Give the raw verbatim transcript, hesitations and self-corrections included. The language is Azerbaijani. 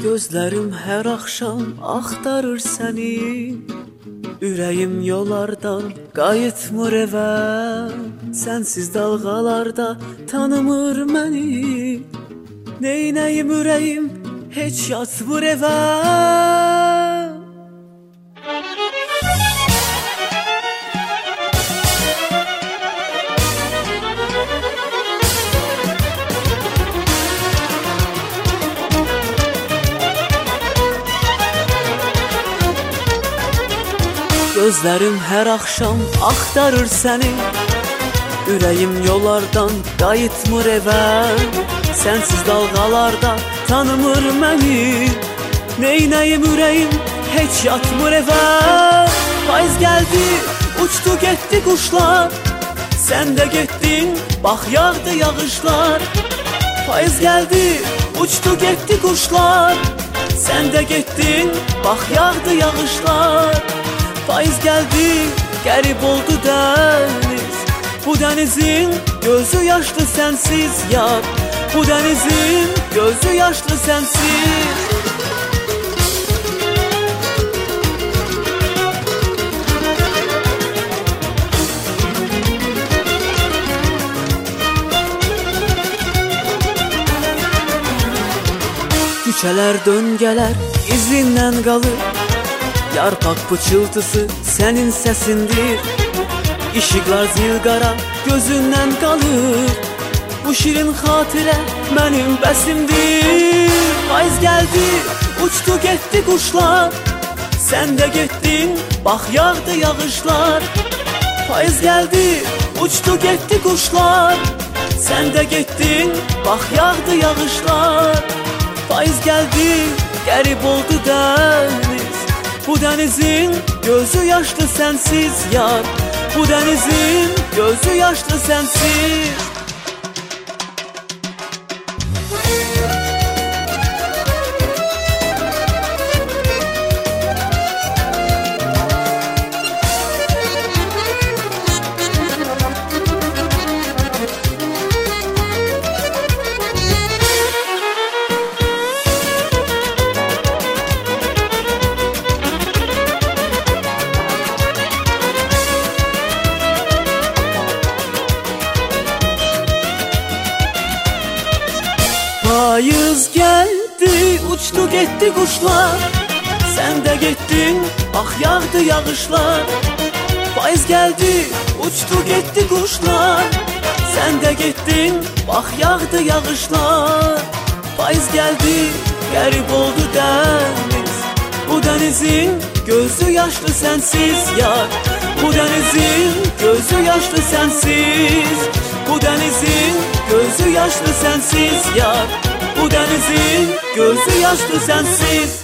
Gözlərim hər axşam axtarır səni, ürəyim yollardan qayıtmır evə. Sənsiz dalğalarda tanımır məni, neynəyim ürəyim heç yatmır evə. Gözlərim hər axşam axtarır səni, ürəyim yollardan qayıtmır evə. Sənsiz dalğalarda tanımır məni, neynəyim ürəyim heç yatmır evə. Payız gəldi, uçdu getdi quşlar, sən də getdin, bax yağdı yağışlar. Payız gəldi, uçdu getdi quşlar, sən də getdin, bax yağdı yağışlar. Payız gəldi, qərib oldu dəniz, bu dənizin gözü yaşlı sənsiz yar. Bu dənizin gözü yaşlı sənsiz. Küçələr döngələr izindən qalır, yarpaq pıçıltısı sənin səsindir. İşıqlar zilqara gözündən qalır, bu şirin xatirə mənim bəsimdir. Payız gəldi, uçdu getdi quşlar, sən də getdin, bax yağdı yağışlar. Payız gəldi, uçdu getdi quşlar, sən də getdin, bax yağdı yağışlar. Payız gəldi, qərib oldu dəniz, bu dənizin gözü yaşlı sənsiz yar. Bu dənizin gözü yaşlı sənsiz. Payız gəldi, uçdu getdi quşlar, sən də getdin, bax yağdı yağışlar. Payız gəldi, uçdu getdi quşlar, sən də getdin, bax yağdı yağışlar. Payız gəldi, qərib oldu dəniz, bu dənizin gözü yaşlı sənsiz yar. Bu dənizin gözü yaşlı sənsiz, bu dənizin gözü yaşlı sənsiz yar. Bu dənizin gözü yaşlı sənsiz.